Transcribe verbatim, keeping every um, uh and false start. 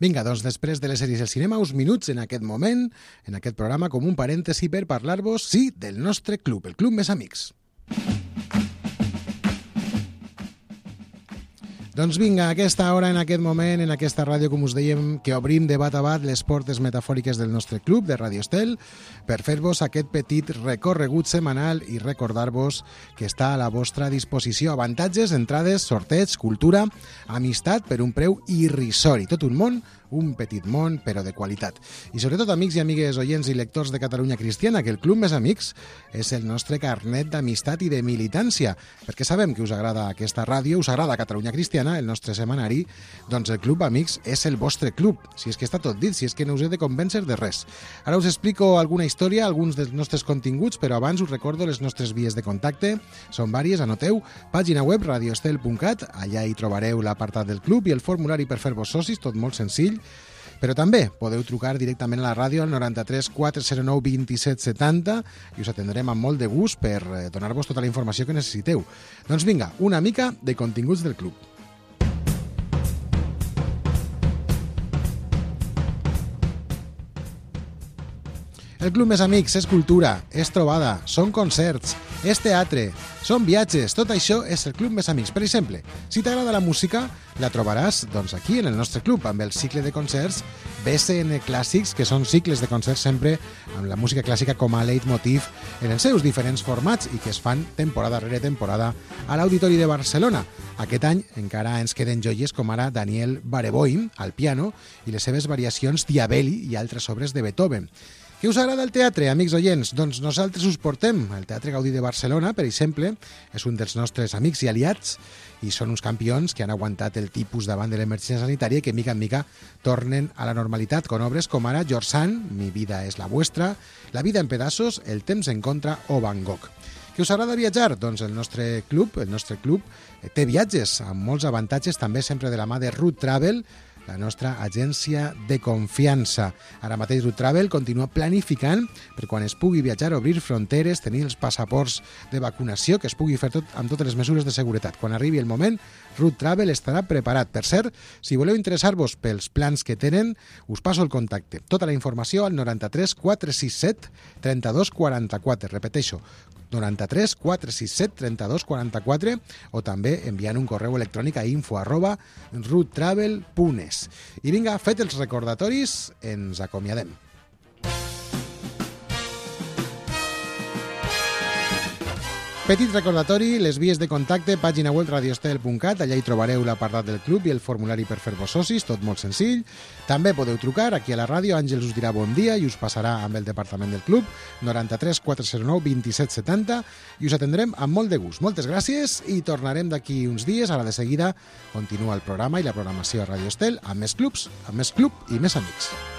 Vinga, doncs després de les sèries del cinema, uns minuts en aquest moment, en aquest programa, com un parèntesi per parlar-vos, sí, del nostre club, el Club Més Amics. Doncs vinga, a aquesta hora, en aquest moment, en aquesta ràdio, com us dèiem, que obrim de bat a bat les portes metafòriques del nostre club de Radio Estel per fer-vos aquest petit recorregut setmanal i recordar-vos que està a la vostra disposició. Avantatges, entrades, sorteig, cultura, amistat per un preu irrisori. Tot un món, un petit món, però de qualitat. I sobretot, amics i amigues oients i lectors de Catalunya Cristiana, que el Club Més Amics és el nostre carnet d'amistat i de militància, perquè sabem que us agrada aquesta ràdio, us agrada Catalunya Cristiana, el nostre setmanari, doncs el Club Amics és el vostre club, si és que està tot dit, si és que no us he de convèncer de res. Ara us explico alguna història, alguns dels nostres continguts, però abans us recordo les nostres vies de contacte, són vàries, anoteu, pàgina web radioestel punt cat, allà hi trobareu l'apartat del club i el formulari per fer-vos socis, tot molt senzill, però també podeu trucar directament a la ràdio al noranta-tres quatre zero nou vint-i-set setanta i us atendrem amb molt de gust per donar-vos tota la informació que necessiteu. Doncs vinga, una mica de continguts del club. El Club Més Amics és cultura, és trobada, són concerts, és teatre, són viatges, tot això és el Club Més Amics. Per exemple, si t'agrada la música, la trobaràs doncs, aquí en el nostre club, amb el cicle de concerts B S N Clàssics, que són cicles de concerts sempre amb la música clàssica com a leitmotiv en els seus diferents formats i que es fan temporada rere temporada a l'Auditori de Barcelona. Aquest any encara ens queden joies com ara Daniel Barenboim al piano i les seves variacions Diabelli i altres obres de Beethoven. Què us agrada el teatre, amics oients? Doncs nosaltres us portem. El Teatre Gaudí de Barcelona, per exemple, és un dels nostres amics i aliats i són uns campions que han aguantat el tipus davant de l'emergència sanitària i que, mica en mica, tornen a la normalitat con obres com ara George Sand, Mi vida és la vuestra, La vida en pedazos, El temps en contra o Van Gogh. Què us agrada viatjar? Doncs el nostre club, el nostre club té viatges amb molts avantatges, també sempre de la mà de Root Travel, la nostra agència de confiança. Ara mateix Root Travel continua planificant per quan es pugui viatjar, obrir fronteres, tenir els passaports de vacunació, que es pugui fer tot amb totes les mesures de seguretat. Quan arribi el moment, Root Travel estarà preparat. Per cert, si voleu interessar-vos pels plans que tenen, us passo el contacte. Tota la informació al noranta-tres quatre sis set trenta-dos quaranta-quatre. Repeteixo, noranta-tres quatre sis set trenta-dos quaranta-quatre o també enviant un correu electrònic a info arroba root travel punt es. I vinga, fet els recordatoris, ens acomiadem. Petit recordatori, les vies de contacte, pàgina web radioestel punt cat, allà hi trobareu l'apartat del club i el formulari per fer-vos socis, tot molt senzill. També podeu trucar aquí a la ràdio, Àngels us dirà bon dia i us passarà amb el departament del club, noranta-tres quatre zero nou vint-i-set setanta, i us atendrem amb molt de gust. Moltes gràcies i tornarem d'aquí uns dies. Ara de seguida continua el programa i la programació a Radio Estel amb més clubs, amb més club i més amics.